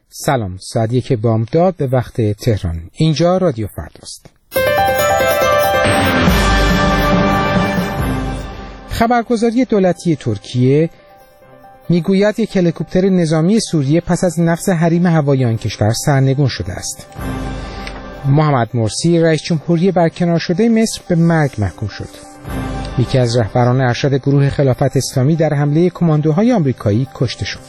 سلام، ساعت 1 بامداد به وقت تهران. اینجا رادیو فرداست. خبرگزاری دولتی ترکیه میگوید یک هلیکوپتر نظامی سوریه پس از نفث حریم هوایی آن کشور سرنگون شده است. محمد مرسی رئیس جمهوری برکنار شده مصر به مرگ محکوم شد. یکی از رهبران ارشد گروه خلافت اسلامی در حمله کماندوهای آمریکایی کشته شد.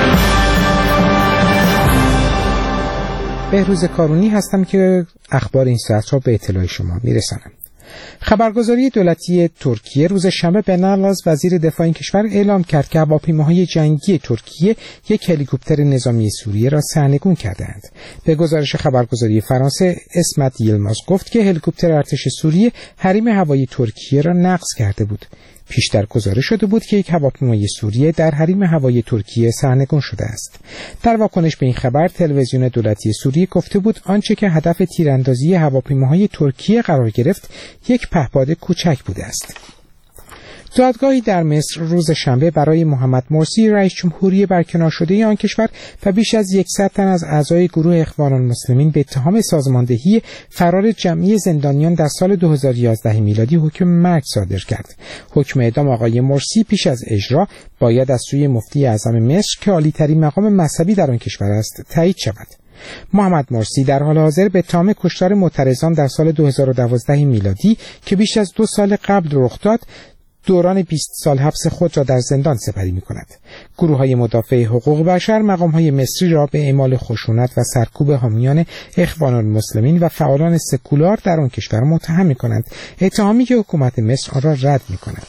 بهروز کارونی هستم که اخبار این ساعت را به اطلاع شما میرسانم. خبرگزاری دولتی ترکیه روز شنبه به نقل از وزیر دفاع این کشور اعلام کرد که هواپیماهای جنگی ترکیه یک هلیکوپتر نظامی سوریه را سرنگون کردند. به گزارش خبرگزاری فرانسه، اسمت یلماز گفت که هلیکوپتر ارتش سوریه حریم هوایی ترکیه را نقض کرده بود. پیشتر گزارش شده بود که یک هواپیمای سوریه در حریم هوایی ترکیه سرنگون شده است. در واکنش به این خبر، تلویزیون دولتی سوریه گفته بود آنچه که هدف تیراندازی هواپیماهای ترکیه قرار گرفت یک پهپاد کوچک بوده است. دادگاهی در مصر روز شنبه برای محمد مرسی رئیس جمهوری برکنار شده آن کشور و بیش از 100 تن از اعضای گروه اخوان المسلمین به اتهام سازماندهی فرار جمعی زندانیان در سال 2011 میلادی حکم مرگ صادر کرد. حکم اعدام آقای مرسی پیش از اجرا باید از سوی مفتی اعظم مصر که عالی‌ترین مقام مذهبی در آن کشور است تایید شود. محمد مرسی در حال حاضر به اتهام کشتار معترضان در سال 2012 میلادی که بیش از 2 سال قبل رخ داد دوران 20 سال حبس خود را در زندان سپری می کند. گروه‌های مدافع حقوق بشر مقام‌های مصری را به اعمال خشونت و سرکوب حامیان اخوان المسلمین و فعالان سکولار در آن کشور متهم می کنند، اتهامی که حکومت مصر آن را رد می کند.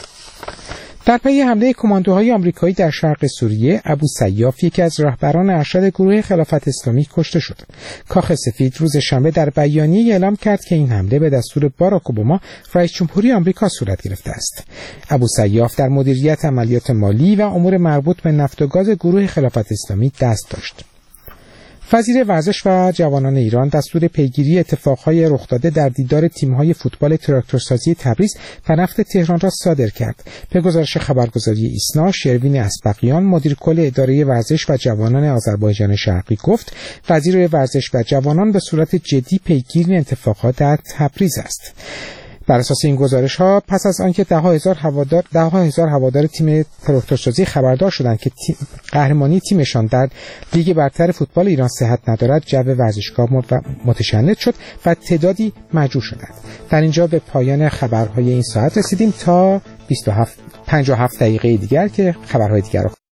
در پی حمله کماندوهای آمریکایی در شرق سوریه، ابو سیاف یکی از رهبران ارشد گروه خلافت اسلامی کشته شد. کاخ سفید روز شنبه در بیانیه اعلام کرد که این حمله به دستور باراک اوباما رئیس جمهوری آمریکا صورت گرفته است. ابو سیاف در مدیریت عملیات مالی و امور مربوط به نفت و گاز گروه خلافت اسلامی دست داشت. وزیر ورزش و جوانان ایران دستور پیگیری اتفاقهای رخ داده در دیدار تیم‌های فوتبال تراکتورسازی تبریز و نفت تهران را صادر کرد. به گزارش خبرگزاری ایسنا، شروین اسبقیان مدیر کل اداره ورزش و جوانان آذربایجان شرقی گفت وزیر ورزش و جوانان به صورت جدی پیگیر این اتفاقات در تبریز است. بر اساس این گزارش‌ها پس از آنکه ده ها هزار هوادار تیم تراکتورسازی خبردار شدند که قهرمانی تیمشان در لیگ برتر فوتبال ایران صحت ندارد، جو ورزشگاه متشنج شد و تعدادی مجروح شدند. در اینجا به پایان خبرهای این ساعت رسیدیم. تا 57 دقیقه دیگر که خبرهای دیگر